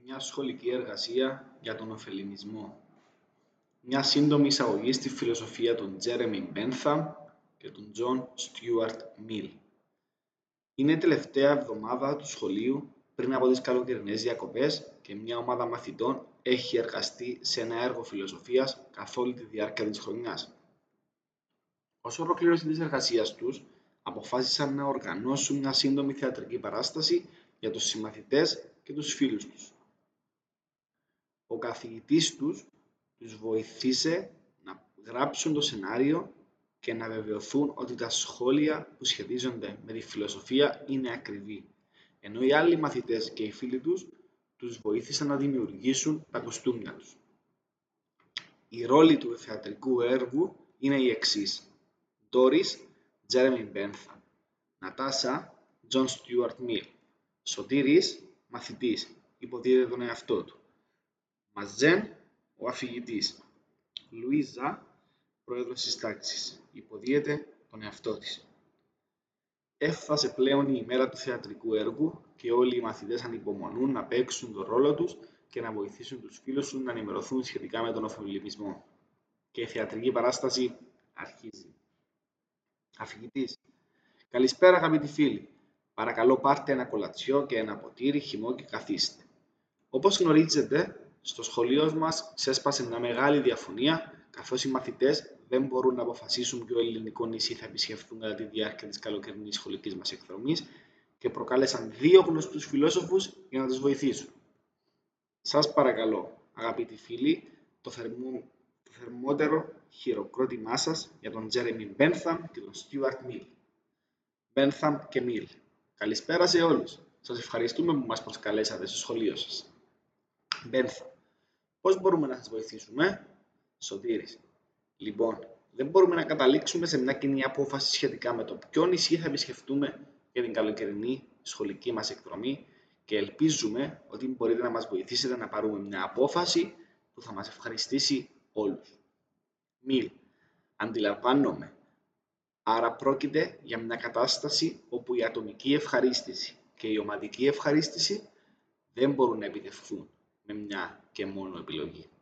Μια σχολική εργασία για τον ωφελημισμό. Μια σύντομη εισαγωγή στη φιλοσοφία των Τζέρεμι Μπένθαμ και των Τζον Στιούαρτ Μιλ. Είναι η τελευταία εβδομάδα του σχολείου πριν από τις καλοκαιρινές διακοπές και μια ομάδα μαθητών έχει εργαστεί σε ένα έργο φιλοσοφίας καθ' όλη τη διάρκεια της χρονιάς. Ως ολοκλήρωση της εργασίας τους, αποφάσισαν να οργανώσουν μια σύντομη θεατρική παράσταση για τους συμμαθητές και τους φίλους τους. Ο καθηγητής τους βοήθησε να γράψουν το σενάριο και να βεβαιωθούν ότι τα σχόλια που σχετίζονται με τη φιλοσοφία είναι ακριβή, ενώ οι άλλοι μαθητές και οι φίλοι τους βοήθησαν να δημιουργήσουν τα κοστούμια τους. Η ρόλη του θεατρικού έργου είναι η εξής: Doris, Jeremy Bentham, Natasha, John Stuart Mill, Σωτήρης, μαθητής, υποδίδεται τον εαυτό του, Μαζέν, ο αφηγητής, Λουίζα, πρόεδρος της τάξης, υποδίεται τον εαυτό της. Έφτασε πλέον η ημέρα του θεατρικού έργου και όλοι οι μαθητές ανυπομονούν να παίξουν τον ρόλο τους και να βοηθήσουν τους φίλους τους να ενημερωθούν σχετικά με τον ωφελημισμό. Και η θεατρική παράσταση αρχίζει. Αφηγητής: Καλησπέρα αγαπητοί φίλοι. Παρακαλώ πάρτε ένα κολατσιό και ένα ποτήρι χυμό και καθίστε. Όπως γνωρίζετε, στο σχολείο μας ξέσπασε μια μεγάλη διαφωνία, καθώς οι μαθητές δεν μπορούν να αποφασίσουν ποιο ελληνικό νησί θα επισκεφθούν κατά τη διάρκεια της καλοκαιρινής σχολικής μας εκδρομής και προκάλεσαν 2 γνωστούς φιλόσοφους για να τους βοηθήσουν. Σας παρακαλώ, αγαπητοί φίλοι, το θερμότερο χειροκρότημά σας για τον Τζέρεμι Μπένθαμ και τον Στιούαρτ Μιλ. Μπένθαμ και Μιλ, καλησπέρα σε όλους. Σας ευχαριστούμε που μας προσκαλέσατε στο σχολείο σας. Μπένθαμ: Πώς μπορούμε να σας βοηθήσουμε? Σωτήρης: Λοιπόν, δεν μπορούμε να καταλήξουμε σε μια κοινή απόφαση σχετικά με το ποιο νησί θα επισκεφτούμε για την καλοκαιρινή σχολική μας εκδρομή και ελπίζουμε ότι μπορείτε να μας βοηθήσετε να πάρουμε μια απόφαση που θα μας ευχαριστήσει όλους. Μιλ: Αντιλαμβάνομαι. Άρα πρόκειται για μια κατάσταση όπου η ατομική ευχαρίστηση και η ομαδική ευχαρίστηση δεν μπορούν να επιτευχθούν με μια και μόνο επιλογή.